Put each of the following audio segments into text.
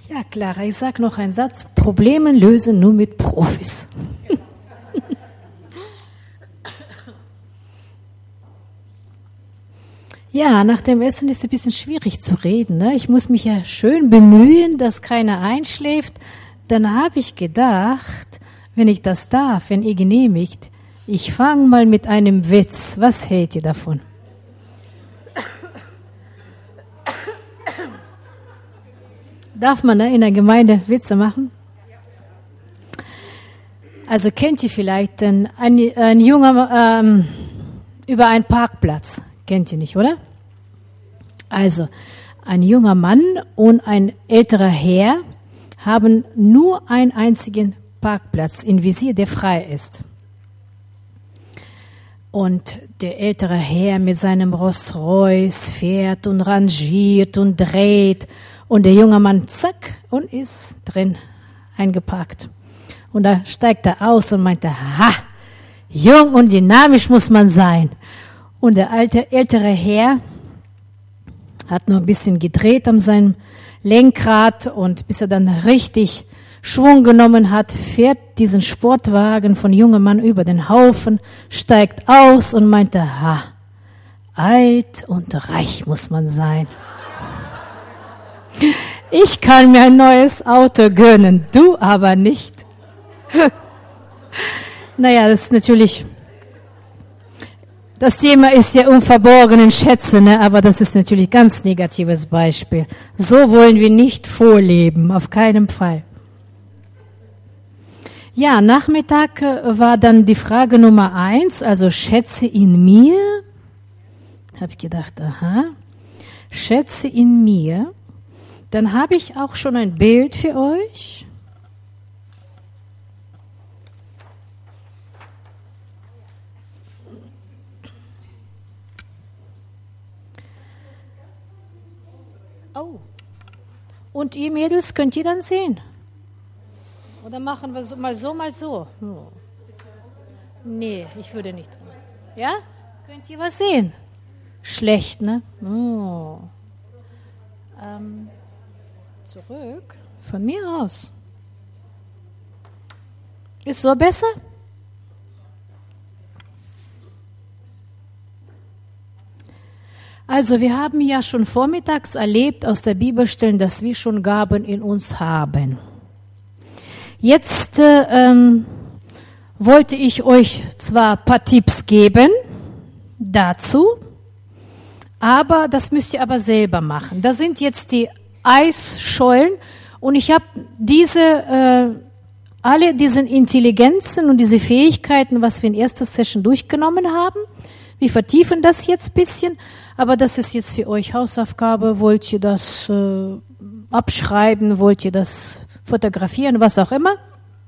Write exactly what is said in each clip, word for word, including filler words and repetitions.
Ja, Clara, ich sage noch einen Satz. Probleme lösen nur mit Profis. Ja, nach dem Essen ist es ein bisschen schwierig zu reden. Ne? Ich muss mich ja schön bemühen, dass keiner einschläft. Dann habe ich gedacht, wenn ich das darf, wenn ihr genehmigt, ich fange mal mit einem Witz. Was hält ihr davon? Darf man ne, in der Gemeinde Witze machen? Also kennt ihr vielleicht ein, ein, ein junger ähm, über einen Parkplatz? Kennt ihr nicht, oder? Also, ein junger Mann und ein älterer Herr haben nur einen einzigen Parkplatz in Visier, der frei ist. Und der ältere Herr mit seinem Rolls-Royce fährt und rangiert und dreht. Und der junge Mann, zack, und ist drin eingeparkt. Und da steigt er aus und meinte, ha, jung und dynamisch muss man sein. Und der alte, ältere Herr hat noch ein bisschen gedreht an seinem Lenkrad und bis er dann richtig Schwung genommen hat, fährt diesen Sportwagen von jungem Mann über den Haufen, steigt aus und meinte, ha, alt und reich muss man sein. Ich kann mir ein neues Auto gönnen, du aber nicht. Naja, das ist natürlich... Das Thema ist ja unverborgenen Schätze, ne? Aber das ist natürlich ein ganz negatives Beispiel. So wollen wir nicht vorleben, auf keinen Fall. Ja, Nachmittag war dann die Frage Nummer eins, also Schätze in mir. Habe ich gedacht, aha, Schätze in mir. Dann habe ich auch schon ein Bild für euch. Oh. Und ihr Mädels, könnt ihr dann sehen? Oder machen wir so, mal so, mal so? Oh. Nee, ich würde nicht. Ja? Könnt ihr was sehen? Schlecht, ne? Oh. Ähm, zurück. Von mir aus. Ist so besser? Also wir haben ja schon vormittags erlebt aus der Bibelstellen, dass wir schon Gaben in uns haben. Jetzt äh, ähm, wollte ich euch zwar ein paar Tipps geben dazu, aber das müsst ihr aber selber machen. Da sind jetzt die Eisschollen und ich habe diese, äh, alle diese Intelligenzen und diese Fähigkeiten, was wir in erster Session durchgenommen haben. Wir vertiefen das jetzt ein bisschen. Aber das ist jetzt für euch Hausaufgabe. Wollt ihr das äh, abschreiben? Wollt ihr das fotografieren? Was auch immer.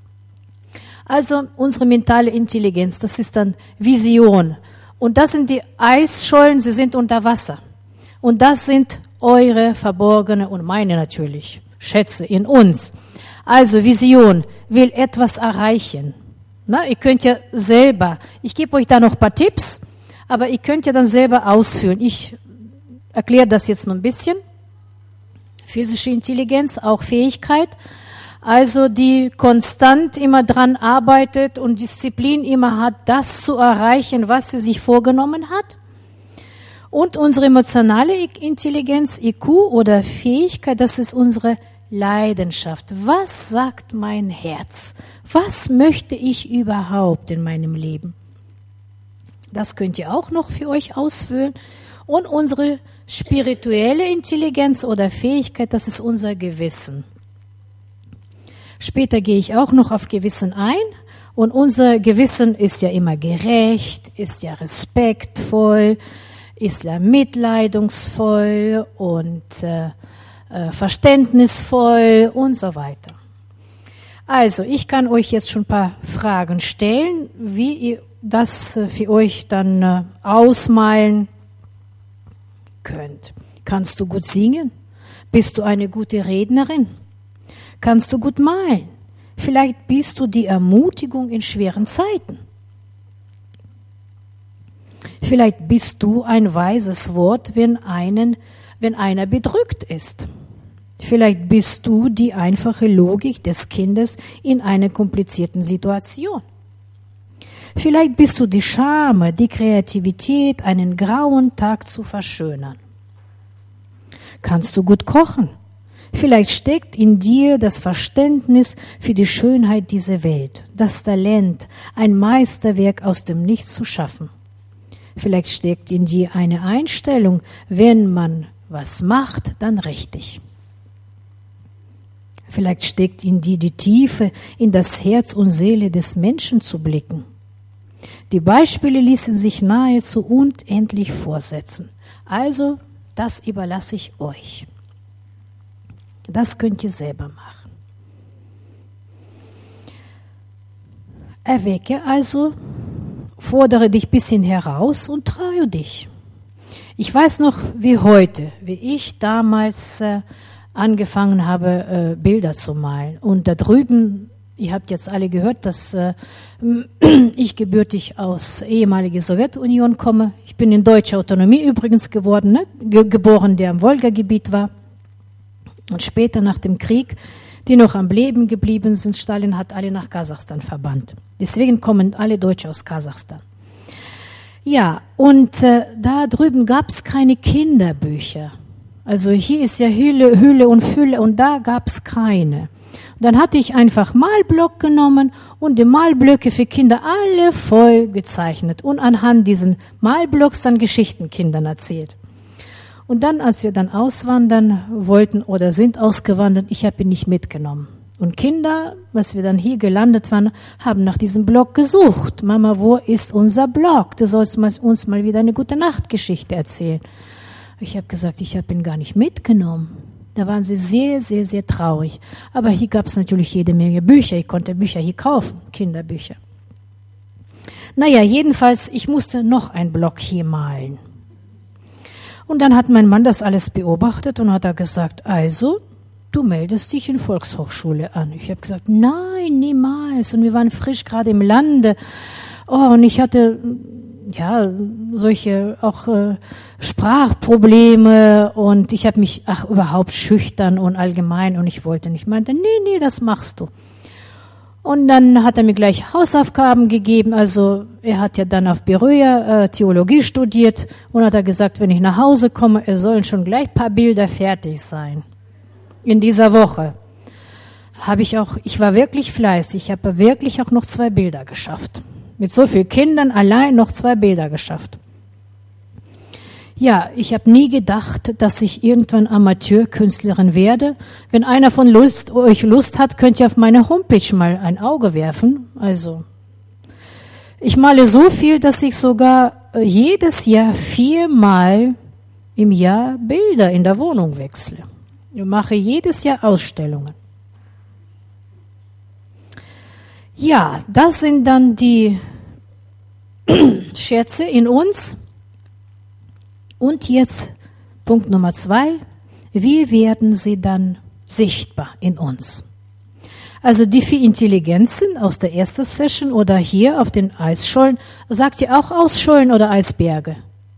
Also unsere mentale Intelligenz, das ist dann Vision. Und das sind die Eisschollen, sie sind unter Wasser. Und das sind eure verborgene und meine natürlich Schätze in uns. Also Vision, will etwas erreichen. Na, ihr könnt ja selber, ich gebe euch da noch ein paar Tipps. Aber ihr könnt ja dann selber ausführen. Ich erkläre das jetzt noch ein bisschen. Physische Intelligenz, auch Fähigkeit. Also die konstant immer dran arbeitet und Disziplin immer hat, das zu erreichen, was sie sich vorgenommen hat. Und unsere emotionale Intelligenz, I Q oder Fähigkeit, das ist unsere Leidenschaft. Was sagt mein Herz? Was möchte ich überhaupt in meinem Leben? Das könnt ihr auch noch für euch ausfüllen. Und unsere spirituelle Intelligenz oder Fähigkeit, das ist unser Gewissen. Später gehe ich auch noch auf Gewissen ein. Und unser Gewissen ist ja immer gerecht, ist ja respektvoll, ist ja mitleidungsvoll und äh, äh, verständnisvoll und so weiter. Also, ich kann euch jetzt schon ein paar Fragen stellen, wie ihr das für euch dann äh, ausmalen könnt. Kannst du gut singen? Bist du eine gute Rednerin? Kannst du gut malen? Vielleicht bist du die Ermutigung in schweren Zeiten. Vielleicht bist du ein weises Wort, wenn, einen, wenn einer bedrückt ist. Vielleicht bist du die einfache Logik des Kindes in einer komplizierten Situation. Vielleicht bist du die Charme, die Kreativität, einen grauen Tag zu verschönern. Kannst du gut kochen? Vielleicht steckt in dir das Verständnis für die Schönheit dieser Welt, das Talent, ein Meisterwerk aus dem Nichts zu schaffen. Vielleicht steckt in dir eine Einstellung, wenn man was macht, dann richtig. Vielleicht steckt in dir die Tiefe, in das Herz und Seele des Menschen zu blicken. Die Beispiele ließen sich nahezu unendlich fortsetzen. Also, das überlasse ich euch. Das könnt ihr selber machen. Erwecke also, fordere dich ein bisschen heraus und traue dich. Ich weiß noch, wie heute, wie ich damals äh, angefangen habe, äh, Bilder zu malen. Und da drüben, ihr habt jetzt alle gehört, dass äh, ich gebürtig aus ehemaliger Sowjetunion komme. Ich bin in deutscher Autonomie übrigens geworden, ne? Ge- geboren, der im Wolga-Gebiet war. Und später nach dem Krieg, die noch am Leben geblieben sind, Stalin hat alle nach Kasachstan verbannt. Deswegen kommen alle Deutsche aus Kasachstan. Ja, und äh, da drüben gab es keine Kinderbücher. Also hier ist ja Hülle, Hülle und Fülle und da gab es keine. Und dann hatte ich einfach Malblock genommen und die Malblöcke für Kinder alle voll gezeichnet und anhand diesen Malblocks dann Geschichten Kindern erzählt. Und dann, als wir dann auswandern wollten oder sind ausgewandert, ich habe ihn nicht mitgenommen. Und Kinder, als wir dann hier gelandet waren, haben nach diesem Block gesucht. Mama, wo ist unser Block? Du sollst uns mal wieder eine gute Nachtgeschichte erzählen. Ich habe gesagt, ich habe ihn gar nicht mitgenommen. Da waren sie sehr, sehr, sehr traurig. Aber hier gab es natürlich jede Menge Bücher. Ich konnte Bücher hier kaufen, Kinderbücher. Naja, jedenfalls, ich musste noch einen Block hier malen. Und dann hat mein Mann das alles beobachtet und hat er gesagt, also, du meldest dich in Volkshochschule an. Ich habe gesagt, nein, niemals. Und wir waren frisch gerade im Lande. Oh, und ich hatte ja solche auch äh, Sprachprobleme und ich habe mich ach überhaupt schüchtern und allgemein und ich wollte nicht. Ich meinte, nee, nee, das machst du. Und dann hat er mir gleich Hausaufgaben gegeben, also er hat ja dann auf Berührer äh, Theologie studiert und hat er gesagt, wenn ich nach Hause komme, es sollen schon gleich ein paar Bilder fertig sein. In dieser Woche habe ich auch, ich war wirklich fleißig, ich habe wirklich auch noch zwei Bilder geschafft. Mit so vielen Kindern allein noch zwei Bilder geschafft. Ja, ich habe nie gedacht, dass ich irgendwann Amateurkünstlerin werde. Wenn einer von Lust, euch Lust hat, könnt ihr auf meine Homepage mal ein Auge werfen. Also, ich male so viel, dass ich sogar jedes Jahr viermal im Jahr Bilder in der Wohnung wechsle. Ich mache jedes Jahr Ausstellungen. Ja, das sind dann die Schätze in uns. Und jetzt Punkt Nummer zwei, wie werden sie dann sichtbar in uns? Also die vier Intelligenzen aus der ersten Session oder hier auf den Eisschollen, sagt ihr auch Eisschollen oder Eisberge?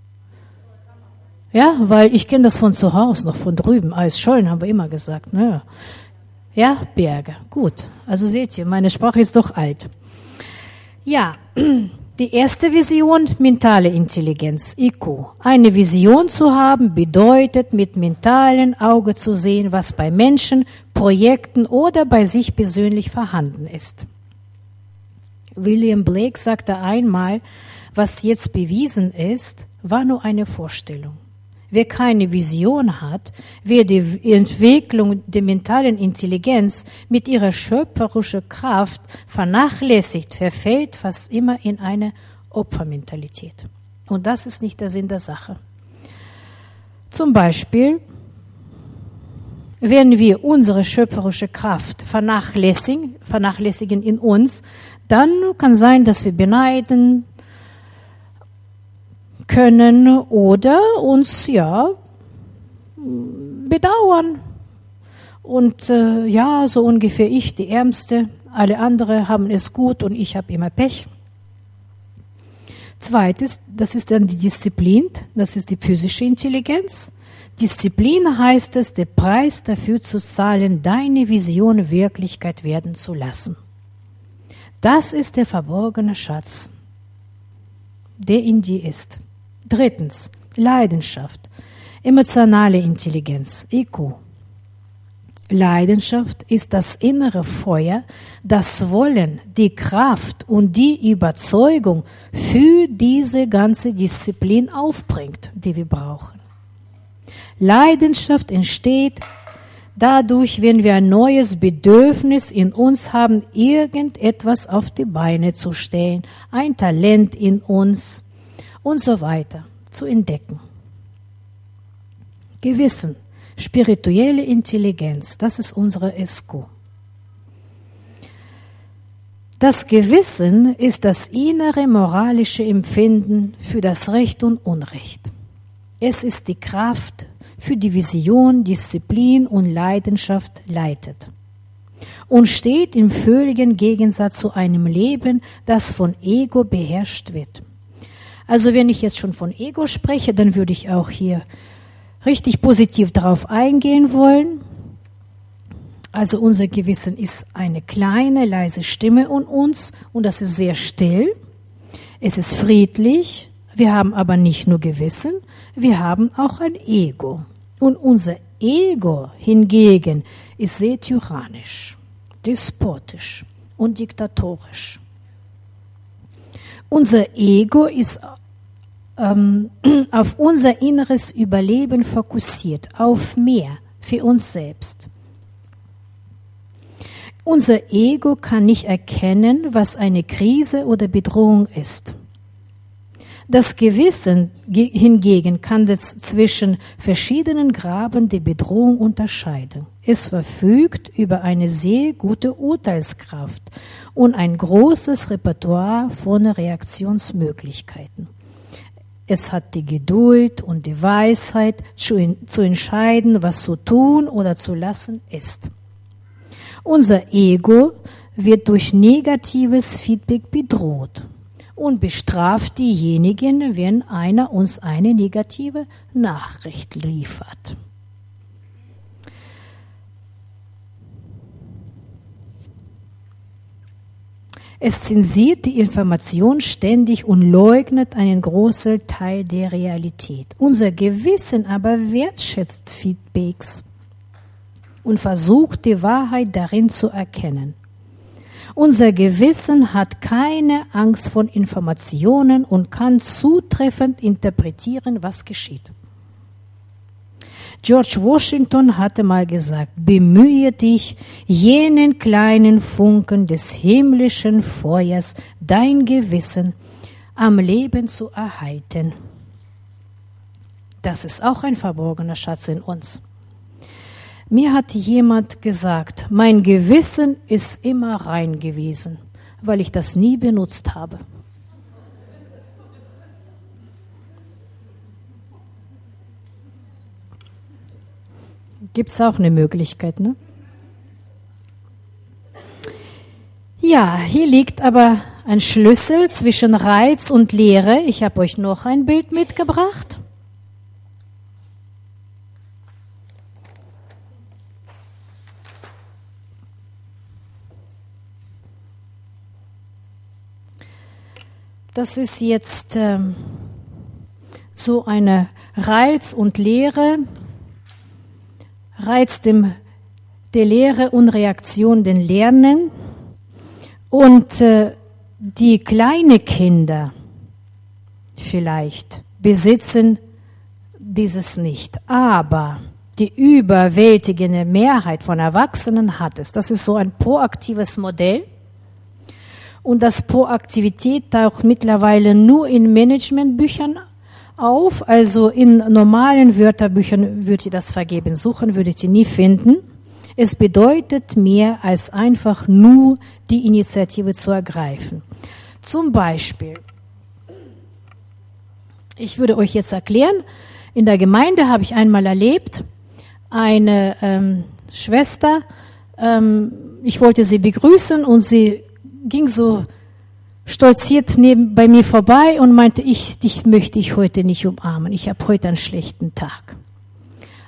Ja, weil ich kenne das von zu Hause, noch von drüben. Eisschollen haben wir immer gesagt. Naja. Ja, Berge. Gut. Also seht ihr, meine Sprache ist doch alt. Ja, die erste Vision, mentale Intelligenz, I Q. Eine Vision zu haben, bedeutet, mit mentalem Auge zu sehen, was bei Menschen, Projekten oder bei sich persönlich vorhanden ist. William Blake sagte einmal, was jetzt bewiesen ist, war nur eine Vorstellung. Wer keine Vision hat, wer die Entwicklung der mentalen Intelligenz mit ihrer schöpferischen Kraft vernachlässigt, verfällt fast immer in eine Opfermentalität. Und das ist nicht der Sinn der Sache. Zum Beispiel, wenn wir unsere schöpferische Kraft vernachlässigen, vernachlässigen in uns, dann kann sein, dass wir beneiden können oder uns ja bedauern. Und äh, ja, so ungefähr ich, die Ärmste, alle anderen haben es gut und ich habe immer Pech. Zweites, das ist dann die Disziplin, das ist die physische Intelligenz. Disziplin heißt es, den Preis dafür zu zahlen, deine Vision Wirklichkeit werden zu lassen. Das ist der verborgene Schatz, der in dir ist. Drittens, Leidenschaft, emotionale Intelligenz, I Q. Leidenschaft ist das innere Feuer, das Wollen, die Kraft und die Überzeugung für diese ganze Disziplin aufbringt, die wir brauchen. Leidenschaft entsteht dadurch, wenn wir ein neues Bedürfnis in uns haben, irgendetwas auf die Beine zu stellen, ein Talent in uns und so weiter zu entdecken. Gewissen, spirituelle Intelligenz, das ist unsere S Q. Das Gewissen ist das innere moralische Empfinden für das Recht und Unrecht. Es ist die Kraft, für die Vision, Disziplin und Leidenschaft leitet und steht im völligen Gegensatz zu einem Leben, das von Ego beherrscht wird. Also wenn ich jetzt schon von Ego spreche, dann würde ich auch hier richtig positiv darauf eingehen wollen. Also unser Gewissen ist eine kleine, leise Stimme in uns und das ist sehr still. Es ist friedlich. Wir haben aber nicht nur Gewissen, wir haben auch ein Ego. Und unser Ego hingegen ist sehr tyrannisch, despotisch und diktatorisch. Unser Ego ist ähm, auf unser inneres Überleben fokussiert, auf mehr für uns selbst. Unser Ego kann nicht erkennen, was eine Krise oder Bedrohung ist. Das Gewissen hingegen kann das zwischen verschiedenen Graben der Bedrohung unterscheiden. Es verfügt über eine sehr gute Urteilskraft und ein großes Repertoire von Reaktionsmöglichkeiten. Es hat die Geduld und die Weisheit, zu, zu entscheiden, was zu tun oder zu lassen ist. Unser Ego wird durch negatives Feedback bedroht und bestraft diejenigen, wenn einer uns eine negative Nachricht liefert. Es zensiert die Information ständig und leugnet einen großen Teil der Realität. Unser Gewissen aber wertschätzt Feedbacks und versucht, die Wahrheit darin zu erkennen. Unser Gewissen hat keine Angst vor Informationen und kann zutreffend interpretieren, was geschieht. George Washington hatte mal gesagt, bemühe dich, jenen kleinen Funken des himmlischen Feuers, dein Gewissen, am Leben zu erhalten. Das ist auch ein verborgener Schatz in uns. Mir hat jemand gesagt, mein Gewissen ist immer rein gewesen, weil ich das nie benutzt habe. Gibt es auch eine Möglichkeit, ne? Ja, hier liegt aber ein Schlüssel zwischen Reiz und Leere. Ich habe euch noch ein Bild mitgebracht. Das ist jetzt ähm, so eine Reiz und Leere. Reiz dem, der Lehre und Reaktion den Lernen. Und äh, die kleinen Kinder vielleicht besitzen dieses nicht. Aber die überwältigende Mehrheit von Erwachsenen hat es. Das ist so ein proaktives Modell. Und das Proaktivität taucht mittlerweile nur in Managementbüchern auf. Also in normalen Wörterbüchern würdet ihr das vergeben suchen, würdet ihr nie finden. Es bedeutet mehr als einfach nur die Initiative zu ergreifen. Zum Beispiel, ich würde euch jetzt erklären, in der Gemeinde habe ich einmal erlebt, eine ähm, Schwester, ähm, ich wollte sie begrüßen und sie ging so stolziert neben, bei mir vorbei und meinte, ich, dich möchte ich heute nicht umarmen. Ich habe heute einen schlechten Tag.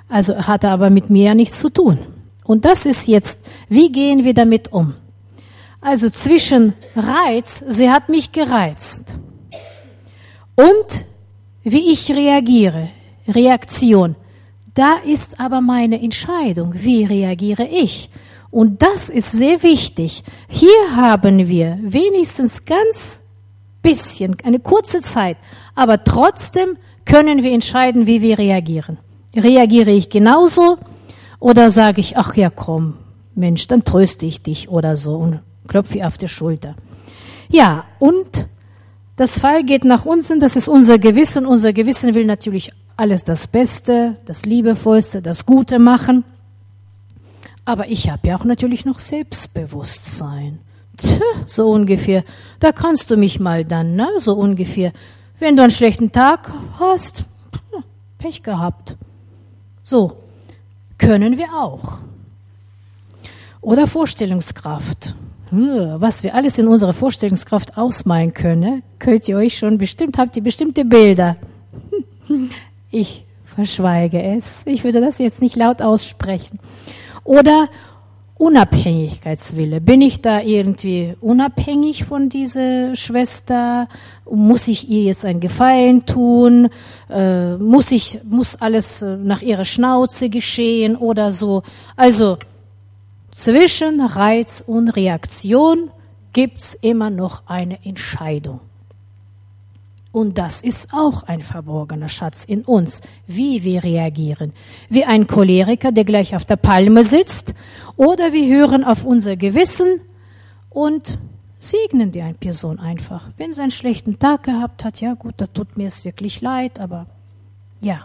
Also hat er aber mit mir ja nichts zu tun. Und das ist jetzt, wie gehen wir damit um? Also zwischen Reiz, sie hat mich gereizt, und wie ich reagiere, Reaktion, da ist aber meine Entscheidung, wie reagiere ich? Und das ist sehr wichtig. Hier haben wir wenigstens ganz bisschen, eine kurze Zeit, aber trotzdem können wir entscheiden, wie wir reagieren. Reagiere ich genauso oder sage ich, ach ja, komm, Mensch, dann tröste ich dich oder so und klopfe auf die Schulter. Ja, und das Fall geht nach unten, das ist unser Gewissen. Unser Gewissen will natürlich alles das Beste, das Liebevollste, das Gute machen. Aber ich habe ja auch natürlich noch Selbstbewusstsein. Tja, so ungefähr. Da kannst du mich mal dann, ne? So ungefähr. Wenn du einen schlechten Tag hast, Pech gehabt. So, können wir auch. Oder Vorstellungskraft. Was wir alles in unserer Vorstellungskraft ausmalen können, könnt ihr euch schon bestimmt, habt ihr bestimmte Bilder. Ich verschweige es. Ich würde das jetzt nicht laut aussprechen. Oder Unabhängigkeitswille. Bin ich da irgendwie unabhängig von dieser Schwester? Muss ich ihr jetzt einen Gefallen tun? Äh, muss ich, muss alles nach ihrer Schnauze geschehen oder so? Also, zwischen Reiz und Reaktion gibt's immer noch eine Entscheidung. Und das ist auch ein verborgener Schatz in uns, wie wir reagieren. Wie ein Choleriker, der gleich auf der Palme sitzt, oder wir hören auf unser Gewissen und segnen die eine Person einfach. Wenn sie einen schlechten Tag gehabt hat, ja gut, da tut mir es wirklich leid, aber ja.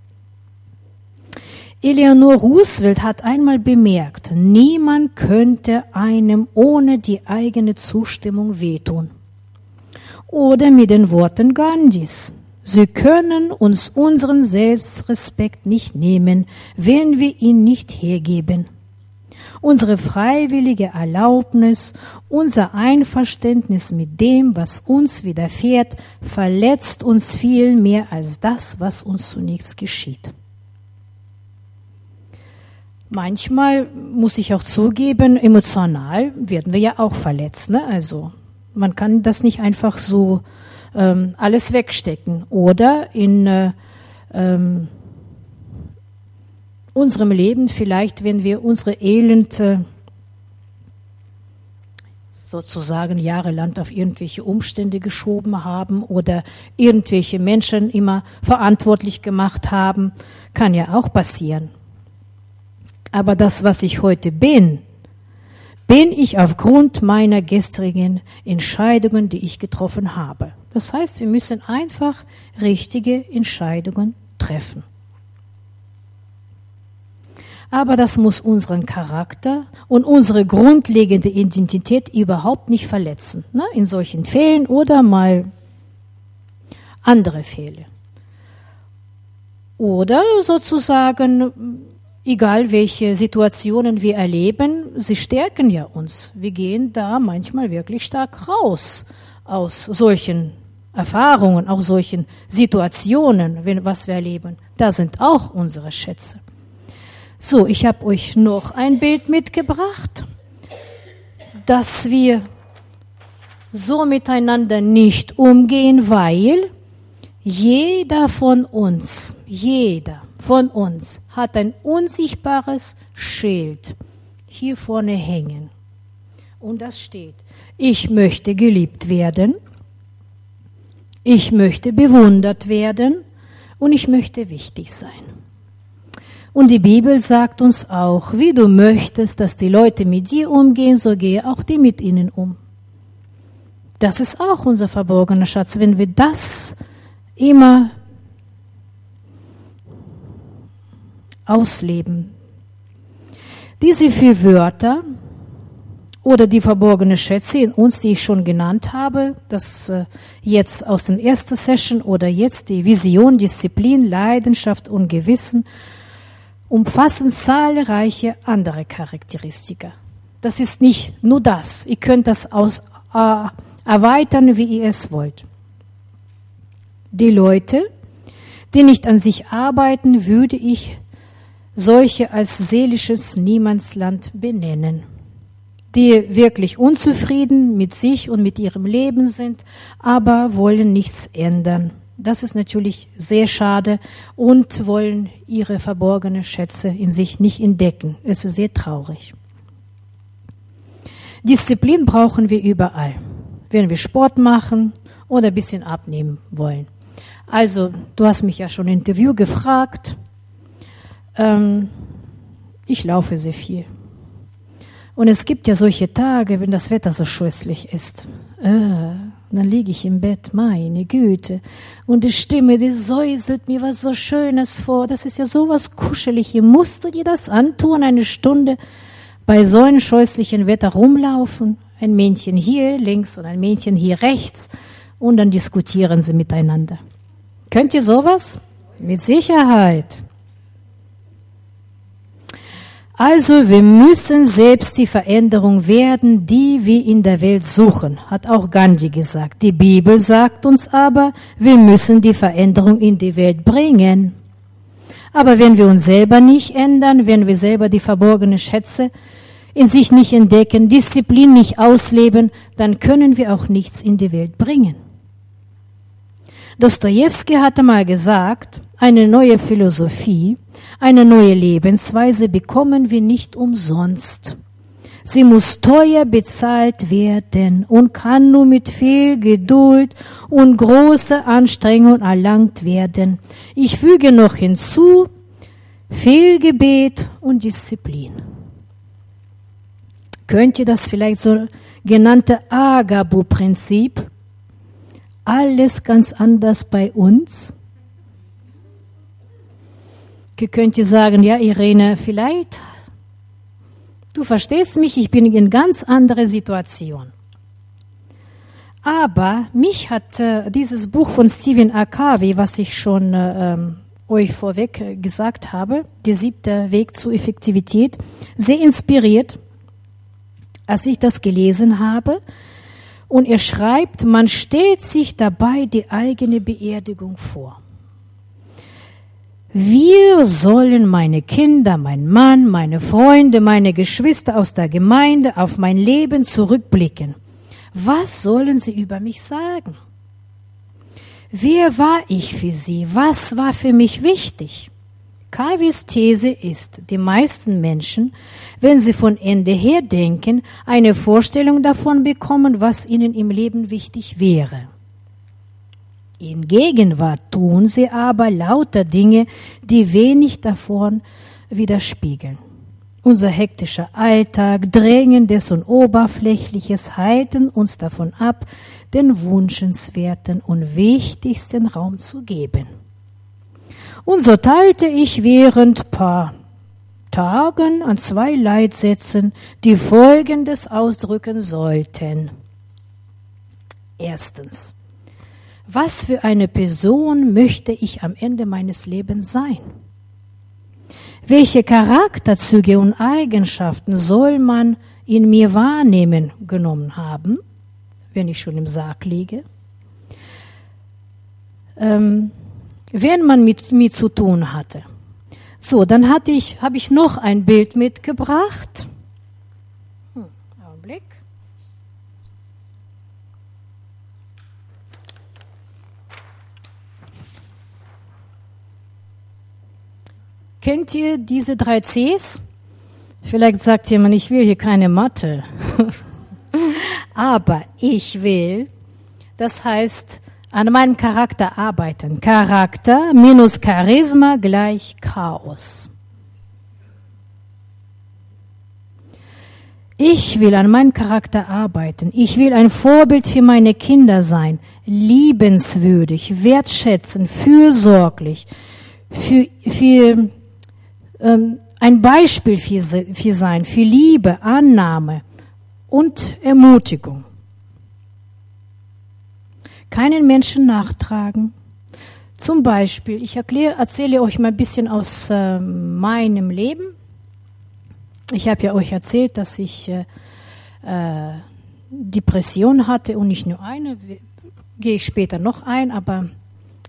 Eleanor Roosevelt hat einmal bemerkt, niemand könnte einem ohne die eigene Zustimmung wehtun. Oder mit den Worten Gandhis: Sie können uns unseren Selbstrespekt nicht nehmen, wenn wir ihn nicht hergeben. Unsere freiwillige Erlaubnis, unser Einverständnis mit dem, was uns widerfährt, verletzt uns viel mehr als das, was uns zunächst geschieht. Manchmal, muss ich auch zugeben, emotional werden wir ja auch verletzt, ne? Also man kann das nicht einfach so ähm, alles wegstecken. Oder in äh, ähm, unserem Leben vielleicht, wenn wir unsere Elend äh, sozusagen jahrelang auf irgendwelche Umstände geschoben haben oder irgendwelche Menschen immer verantwortlich gemacht haben, kann ja auch passieren. Aber das, was ich heute bin, bin ich aufgrund meiner gestrigen Entscheidungen, die ich getroffen habe. Das heißt, wir müssen einfach richtige Entscheidungen treffen. Aber das muss unseren Charakter und unsere grundlegende Identität überhaupt nicht verletzen, ne? In solchen Fällen oder mal andere Fälle. Oder sozusagen, egal welche Situationen wir erleben, sie stärken ja uns. Wir gehen da manchmal wirklich stark raus aus solchen Erfahrungen, auch solchen Situationen, wenn, was wir erleben. Da sind auch unsere Schätze. So, ich habe euch noch ein Bild mitgebracht, dass wir so miteinander nicht umgehen, weil jeder von uns, jeder von uns hat ein unsichtbares Schild hier vorne hängen. Und das steht: Ich möchte geliebt werden, ich möchte bewundert werden und ich möchte wichtig sein. Und die Bibel sagt uns auch, wie du möchtest, dass die Leute mit dir umgehen, so gehe auch die mit ihnen um. Das ist auch unser verborgener Schatz. Wenn wir das immer ausleben. Diese vier Wörter oder die verborgenen Schätze in uns, die ich schon genannt habe, das äh, jetzt aus der ersten Session oder jetzt die Vision, Disziplin, Leidenschaft und Gewissen, umfassen zahlreiche andere Charakteristika. Das ist nicht nur das. Ihr könnt das aus, äh, erweitern, wie ihr es wollt. Die Leute, die nicht an sich arbeiten, würde ich solche als seelisches Niemandsland benennen, die wirklich unzufrieden mit sich und mit ihrem Leben sind, aber wollen nichts ändern. Das ist natürlich sehr schade und wollen ihre verborgenen Schätze in sich nicht entdecken. Es ist sehr traurig. Disziplin brauchen wir überall, wenn wir Sport machen oder ein bisschen abnehmen wollen. Also, du hast mich ja schon im Interview gefragt. Ähm, ich laufe sehr viel. Und es gibt ja solche Tage, wenn das Wetter so scheußlich ist. Äh, dann liege ich im Bett, meine Güte. Und die Stimme, die säuselt mir was so Schönes vor. Das ist ja sowas Kuscheliges. Musst du dir das antun, eine Stunde bei so einem scheußlichen Wetter rumlaufen? Ein Männchen hier links und ein Männchen hier rechts. Und dann diskutieren sie miteinander. Könnt ihr sowas? Mit Sicherheit. Also wir müssen selbst die Veränderung werden, die wir in der Welt suchen, hat auch Gandhi gesagt. Die Bibel sagt uns aber, wir müssen die Veränderung in die Welt bringen. Aber wenn wir uns selber nicht ändern, wenn wir selber die verborgenen Schätze in sich nicht entdecken, Disziplin nicht ausleben, dann können wir auch nichts in die Welt bringen. Dostojewski hatte mal gesagt, eine neue Philosophie, eine neue Lebensweise bekommen wir nicht umsonst. Sie muss teuer bezahlt werden und kann nur mit viel Geduld und großer Anstrengung erlangt werden. Ich füge noch hinzu, viel Gebet und Disziplin. Könnt ihr das vielleicht so genannte Agabu-Prinzip? Alles ganz anders bei uns? Könnt ihr sagen, ja Irene, vielleicht, du verstehst mich, ich bin in ganz andere Situation. Aber mich hat äh, dieses Buch von Stephen R. Covey, was ich schon äh, euch vorweg äh, gesagt habe, der siebte Weg zur Effektivität, sehr inspiriert, als ich das gelesen habe. Und er schreibt, man stellt sich dabei die eigene Beerdigung vor. Wir sollen meine Kinder, mein Mann, meine Freunde, meine Geschwister aus der Gemeinde auf mein Leben zurückblicken. Was sollen sie über mich sagen? Wer war ich für sie? Was war für mich wichtig? Coveys These ist, die meisten Menschen, wenn sie von Ende her denken, eine Vorstellung davon bekommen, was ihnen im Leben wichtig wäre. In Gegenwart tun sie aber lauter Dinge, die wenig davon widerspiegeln. Unser hektischer Alltag, Drängendes und Oberflächliches halten uns davon ab, den wünschenswerten und wichtigsten Raum zu geben. Und so teilte ich während paar Tagen an zwei Leitsätzen, die Folgendes ausdrücken sollten. Erstens. Was für eine Person möchte ich am Ende meines Lebens sein? Welche Charakterzüge und Eigenschaften soll man in mir wahrnehmen genommen haben, wenn ich schon im Sarg liege? Ähm, wenn man mit mir zu tun hatte. So, dann hatte ich, habe ich noch ein Bild mitgebracht. Hm, Augenblick. Kennt ihr diese drei Cs? Vielleicht sagt jemand, ich will hier keine Mathe. Aber ich will, das heißt, an meinem Charakter arbeiten. Charakter minus Charisma gleich Chaos. Ich will an meinem Charakter arbeiten. Ich will ein Vorbild für meine Kinder sein. Liebenswürdig, wertschätzend, fürsorglich, für, für ähm, ein Beispiel für, für sein, für Liebe, Annahme und Ermutigung. Keinen Menschen nachtragen. Zum Beispiel, ich erkläre, erzähle euch mal ein bisschen aus äh, meinem Leben. Ich habe ja euch erzählt, dass ich äh, äh, Depression hatte und nicht nur eine. Gehe ich später noch ein, aber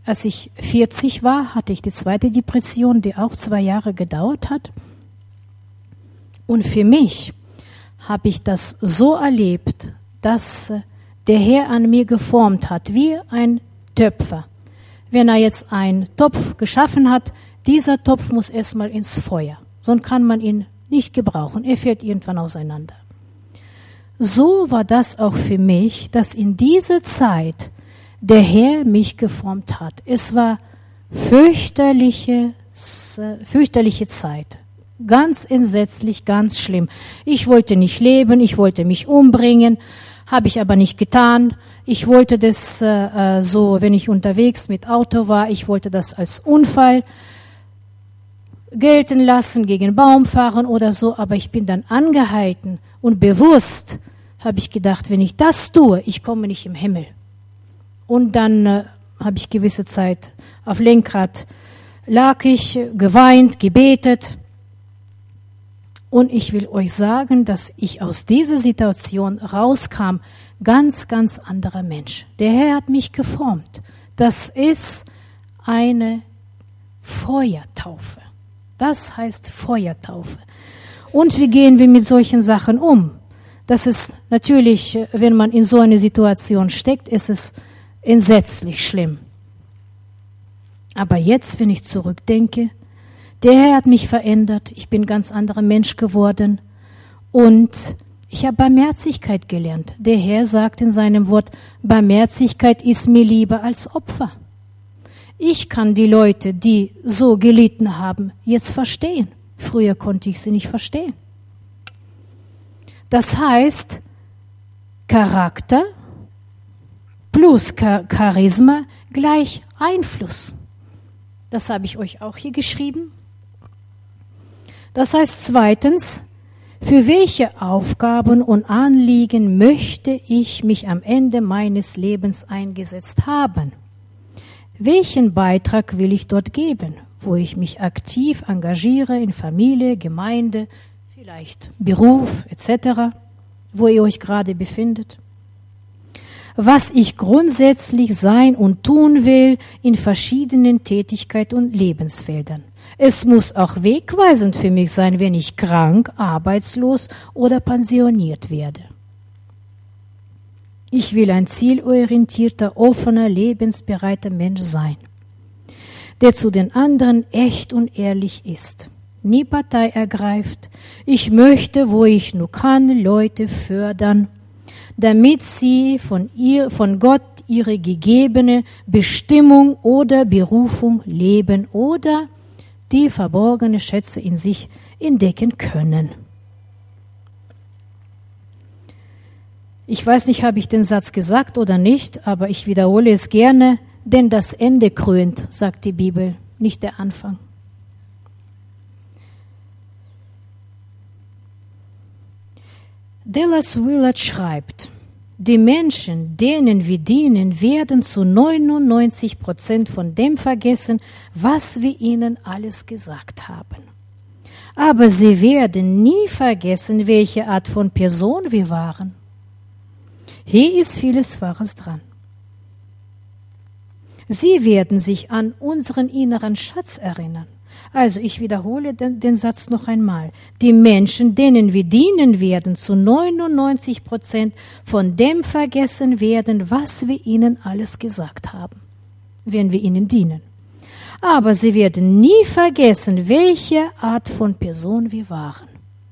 Als ich vierzig war, hatte ich die zweite Depression, die auch zwei Jahre gedauert hat. Und für mich habe ich das so erlebt, dass der Herr an mir geformt hat, wie ein Töpfer. Wenn er jetzt einen Topf geschaffen hat, dieser Topf muss erstmal ins Feuer, sonst kann man ihn nicht gebrauchen. Er fällt irgendwann auseinander. So war das auch für mich, dass in dieser Zeit der Herr mich geformt hat. Es war fürchterliche, fürchterliche Zeit. Ganz entsetzlich, ganz schlimm. Ich wollte nicht leben, ich wollte mich umbringen, habe ich aber nicht getan. Ich wollte das äh, so, wenn ich unterwegs mit Auto war, ich wollte das als Unfall gelten lassen, gegen einen Baum fahren oder so, aber ich bin dann angehalten und bewusst habe ich gedacht, wenn ich das tue, ich komme nicht im Himmel. Und dann äh, habe ich gewisse Zeit auf Lenkrad lag ich, geweint, gebetet. Und ich will euch sagen, dass ich aus dieser Situation rauskam, ganz, ganz anderer Mensch. Der Herr hat mich geformt. Das ist eine Feuertaufe. Das heißt Feuertaufe. Und wie gehen wir mit solchen Sachen um? Das ist natürlich, wenn man in so eine Situation steckt, ist es entsetzlich schlimm. Aber jetzt, wenn ich zurückdenke, der Herr hat mich verändert, ich bin ein ganz anderer Mensch geworden und ich habe Barmherzigkeit gelernt. Der Herr sagt in seinem Wort, Barmherzigkeit ist mir lieber als Opfer. Ich kann die Leute, die so gelitten haben, jetzt verstehen. Früher konnte ich sie nicht verstehen. Das heißt, Charakter plus Charisma gleich Einfluss. Das habe ich euch auch hier geschrieben. Das heißt zweitens, für welche Aufgaben und Anliegen möchte ich mich am Ende meines Lebens eingesetzt haben? Welchen Beitrag will ich dort geben, wo ich mich aktiv engagiere in Familie, Gemeinde, vielleicht Beruf et cetera, wo ihr euch gerade befindet? Was ich grundsätzlich sein und tun will in verschiedenen Tätigkeiten und Lebensfeldern. Es muss auch wegweisend für mich sein, wenn ich krank, arbeitslos oder pensioniert werde. Ich will ein zielorientierter, offener, lebensbereiter Mensch sein, der zu den anderen echt und ehrlich ist, nie Partei ergreift. Ich möchte, wo ich nur kann, Leute fördern, damit sie von ihr, von Gott ihre gegebene Bestimmung oder Berufung leben oder die verborgene Schätze in sich entdecken können. Ich weiß nicht, habe ich den Satz gesagt oder nicht, aber ich wiederhole es gerne, denn das Ende krönt, sagt die Bibel, nicht der Anfang. Dallas Willard schreibt, die Menschen, denen wir dienen, werden zu neunundneunzig Prozent von dem vergessen, was wir ihnen alles gesagt haben. Aber sie werden nie vergessen, welche Art von Person wir waren. Hier ist vieles Wahres dran. Sie werden sich an unseren inneren Schatz erinnern. Also ich wiederhole den, den Satz noch einmal. Die Menschen, denen wir dienen werden, zu neunundneunzig Prozent von dem vergessen werden, was wir ihnen alles gesagt haben, wenn wir ihnen dienen. Aber sie werden nie vergessen, welche Art von Person wir waren.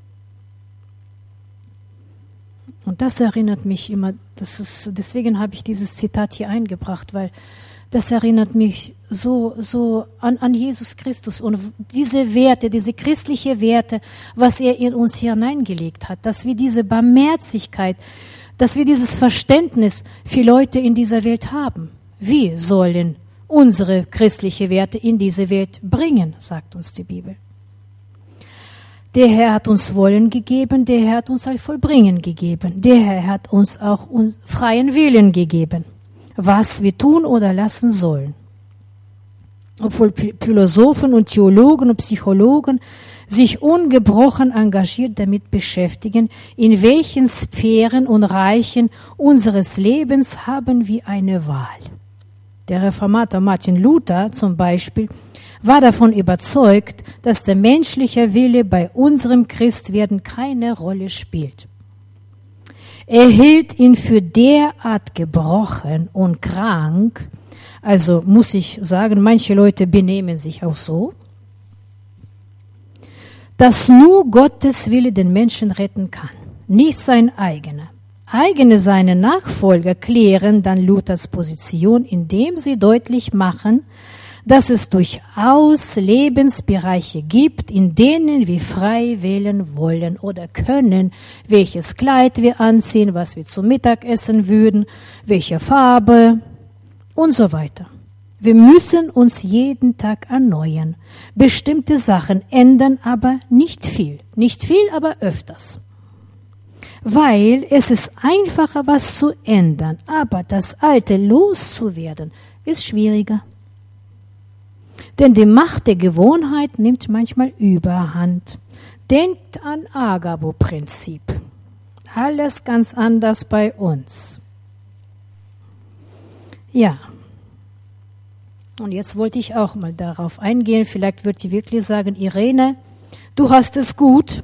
Und das erinnert mich immer, das ist, deswegen habe ich dieses Zitat hier eingebracht, weil das erinnert mich so, so an, an Jesus Christus und diese Werte, diese christliche Werte, was er in uns hineingelegt hat, dass wir diese Barmherzigkeit, dass wir dieses Verständnis für Leute in dieser Welt haben. Wir sollen unsere christliche Werte in diese Welt bringen, sagt uns die Bibel. Der Herr hat uns Wollen gegeben, der Herr hat uns ein Vollbringen gegeben, der Herr hat uns auch uns freien Willen gegeben, was wir tun oder lassen sollen. Obwohl Philosophen und Theologen und Psychologen sich ungebrochen engagiert damit beschäftigen, in welchen Sphären und Reichen unseres Lebens haben wir eine Wahl. Der Reformator Martin Luther zum Beispiel war davon überzeugt, dass der menschliche Wille bei unserem Christwerden keine Rolle spielt. Er hielt ihn für derart gebrochen und krank, also muss ich sagen, manche Leute benehmen sich auch so, dass nur Gottes Wille den Menschen retten kann, nicht sein eigener. Eigene seine Nachfolger klären dann Luthers Position, indem sie deutlich machen, dass es durchaus Lebensbereiche gibt, in denen wir frei wählen wollen oder können, welches Kleid wir anziehen, was wir zum Mittag essen würden, welche Farbe und so weiter. Wir müssen uns jeden Tag erneuern. Bestimmte Sachen ändern aber nicht viel. Nicht viel, aber öfters. Weil es ist einfacher, was zu ändern, aber das Alte loszuwerden, ist schwieriger. Denn die Macht der Gewohnheit nimmt manchmal Überhand. Denkt an Agabo-Prinzip. Alles ganz anders bei uns. Ja. Und jetzt wollte ich auch mal darauf eingehen. Vielleicht wird die wirklich sagen, Irene, du hast es gut.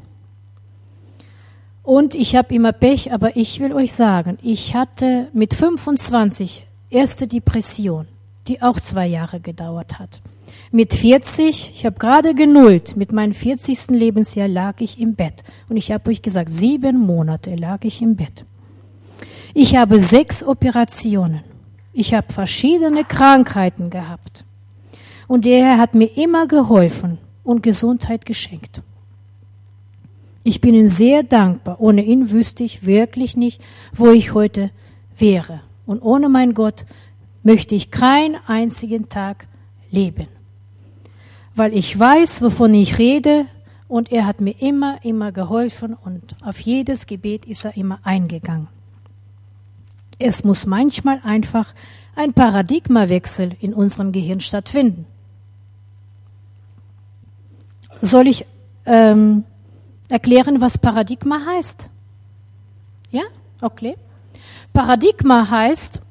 Und ich habe immer Pech, aber ich will euch sagen, ich hatte mit fünfundzwanzig erste Depression, die auch zwei Jahre gedauert hat. Mit vierzig, ich habe gerade genullt, mit meinem vierzigsten Lebensjahr lag ich im Bett. Und ich habe euch gesagt, sieben Monate lag ich im Bett. Ich habe sechs Operationen. Ich habe verschiedene Krankheiten gehabt. Und der Herr hat mir immer geholfen und Gesundheit geschenkt. Ich bin ihm sehr dankbar. Ohne ihn wüsste ich wirklich nicht, wo ich heute wäre. Und ohne meinen Gott möchte ich keinen einzigen Tag leben. Weil ich weiß, wovon ich rede, und er hat mir immer, immer geholfen und auf jedes Gebet ist er immer eingegangen. Es muss manchmal einfach ein Paradigmawechsel in unserem Gehirn stattfinden. Soll ich ähm, erklären, was Paradigma heißt? Ja? Okay. Paradigma heißt,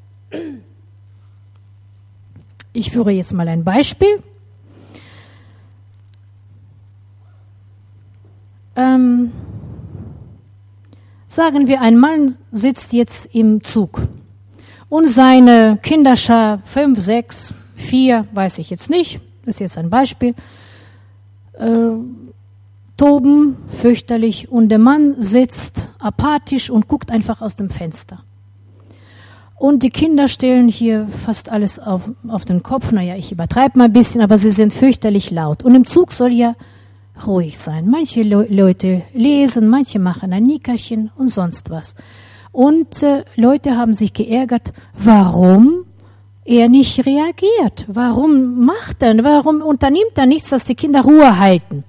ich führe jetzt mal ein Beispiel. Ähm, sagen wir, ein Mann sitzt jetzt im Zug und seine Kinderschar, fünf, sechs, vier, weiß ich jetzt nicht, das ist jetzt ein Beispiel, äh, toben fürchterlich und der Mann sitzt apathisch und guckt einfach aus dem Fenster. Und die Kinder stellen hier fast alles auf, auf den Kopf, naja, ich übertreibe mal ein bisschen, aber sie sind fürchterlich laut. Und im Zug soll ja ruhig sein. Manche Le- Leute lesen, manche machen ein Nickerchen und sonst was. Und äh, Leute haben sich geärgert, warum er nicht reagiert. Warum macht er, warum unternimmt er nichts, dass die Kinder Ruhe halten?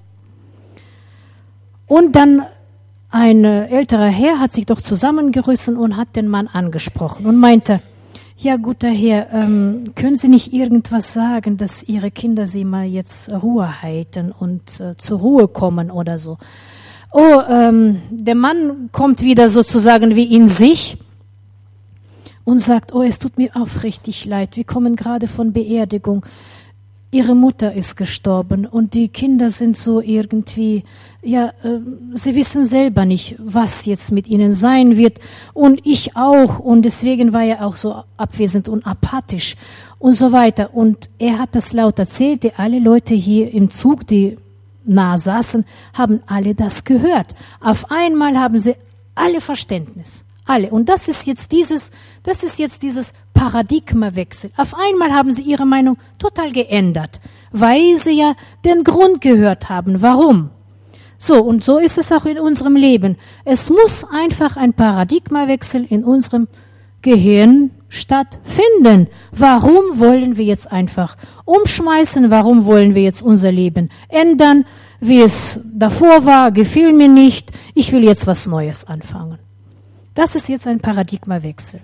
Und dann ein älterer Herr hat sich doch zusammengerissen und hat den Mann angesprochen und meinte, ja, guter Herr, ähm, können Sie nicht irgendwas sagen, dass Ihre Kinder Sie mal jetzt Ruhe halten und äh, zur Ruhe kommen oder so? Oh, ähm, der Mann kommt wieder sozusagen wie in sich und sagt, oh, es tut mir aufrichtig leid, wir kommen gerade von Beerdigung. Ihre Mutter ist gestorben und die Kinder sind so irgendwie, ja, äh, sie wissen selber nicht, was jetzt mit ihnen sein wird und ich auch und deswegen war er auch so abwesend und apathisch und so weiter. Und er hat das laut erzählt, die alle Leute hier im Zug, die nah saßen, haben alle das gehört. Auf einmal haben sie alle Verständnis. Alle. Und das ist jetzt dieses, das ist jetzt dieses Paradigmawechsel. Auf einmal haben sie ihre Meinung total geändert, weil sie ja den Grund gehört haben. Warum? So, und so ist es auch in unserem Leben. Es muss einfach ein Paradigmawechsel in unserem Gehirn stattfinden. Warum wollen wir jetzt einfach umschmeißen? Warum wollen wir jetzt unser Leben ändern? Wie es davor war, gefiel mir nicht. Ich will jetzt was Neues anfangen. Das ist jetzt ein Paradigmawechsel.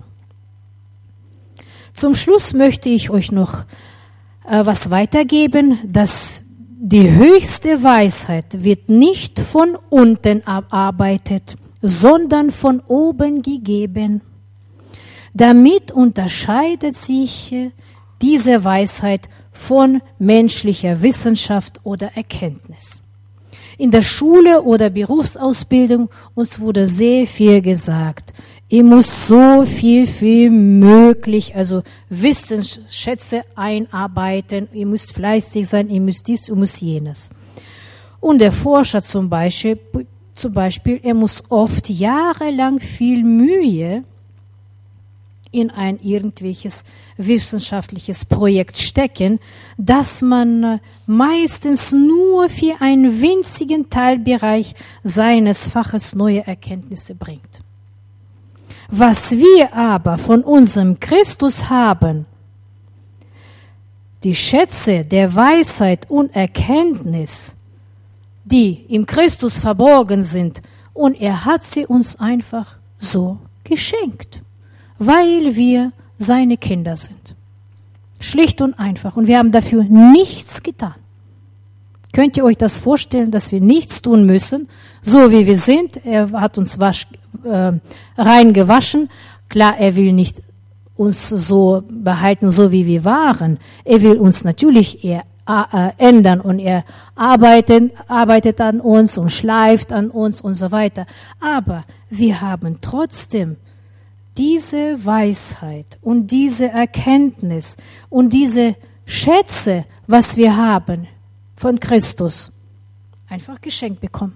Zum Schluss möchte ich euch noch äh, was weitergeben, dass die höchste Weisheit wird nicht von unten erarbeitet, sondern von oben gegeben. Damit unterscheidet sich diese Weisheit von menschlicher Wissenschaft oder Erkenntnis. In der Schule oder Berufsausbildung uns wurde sehr viel gesagt. Ihr müsst so viel wie möglich, also Wissensschätze einarbeiten, ihr müsst fleißig sein, ihr müsst dies, ihr müsst jenes. Und der Forscher zum Beispiel, zum Beispiel, er muss oft jahrelang viel Mühe in ein irgendwelches wissenschaftliches Projekt stecken, dass man meistens nur für einen winzigen Teilbereich seines Faches neue Erkenntnisse bringt. Was wir aber von unserem Christus haben, die Schätze der Weisheit und Erkenntnis, die im Christus verborgen sind, und er hat sie uns einfach so geschenkt, weil wir seine Kinder sind. Schlicht und einfach. Und wir haben dafür nichts getan. Könnt ihr euch das vorstellen, dass wir nichts tun müssen, so wie wir sind? Er hat uns wasch, äh, rein gewaschen. Klar, er will nicht uns so behalten, so wie wir waren. Er will uns natürlich eher äh, ändern und er arbeitet, arbeitet an uns und schleift an uns und so weiter. Aber wir haben trotzdem diese Weisheit und diese Erkenntnis und diese Schätze, was wir haben von Christus, einfach geschenkt bekommen.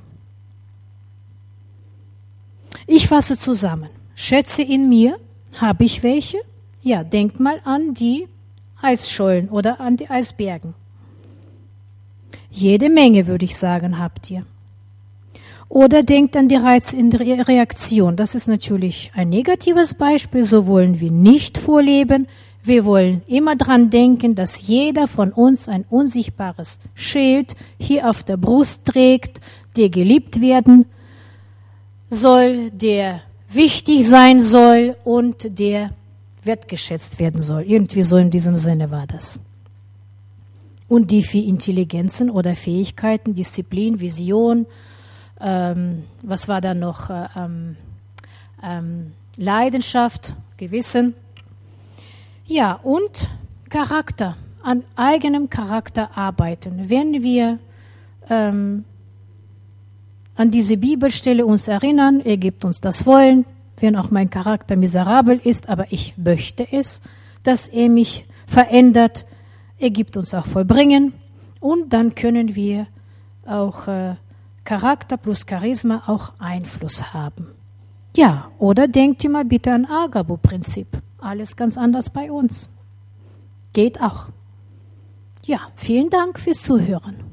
Ich fasse zusammen. Schätze in mir, habe ich welche? Ja, denkt mal an die Eisschollen oder an die Eisbergen. Jede Menge, würde ich sagen, habt ihr. Oder denkt an die Reizreaktion. Das ist natürlich ein negatives Beispiel, so wollen wir nicht vorleben. Wir wollen immer dran denken, dass jeder von uns ein unsichtbares Schild hier auf der Brust trägt, der geliebt werden soll, der wichtig sein soll und der wertgeschätzt werden soll. Irgendwie so in diesem Sinne war das. Und die vier Intelligenzen oder Fähigkeiten, Disziplin, Vision, ähm, was war da noch? Ähm, ähm, Leidenschaft, Gewissen. Ja, und Charakter, an eigenem Charakter arbeiten. Wenn wir ähm, an diese Bibelstelle uns erinnern, er gibt uns das Wollen, wenn auch mein Charakter miserabel ist, aber ich möchte es, dass er mich verändert, er gibt uns auch Vollbringen und dann können wir auch äh, Charakter plus Charisma auch Einfluss haben. Ja, oder denkt ihr mal bitte an Agabo-Prinzip. Alles ganz anders bei uns. Geht auch. Ja, vielen Dank fürs Zuhören.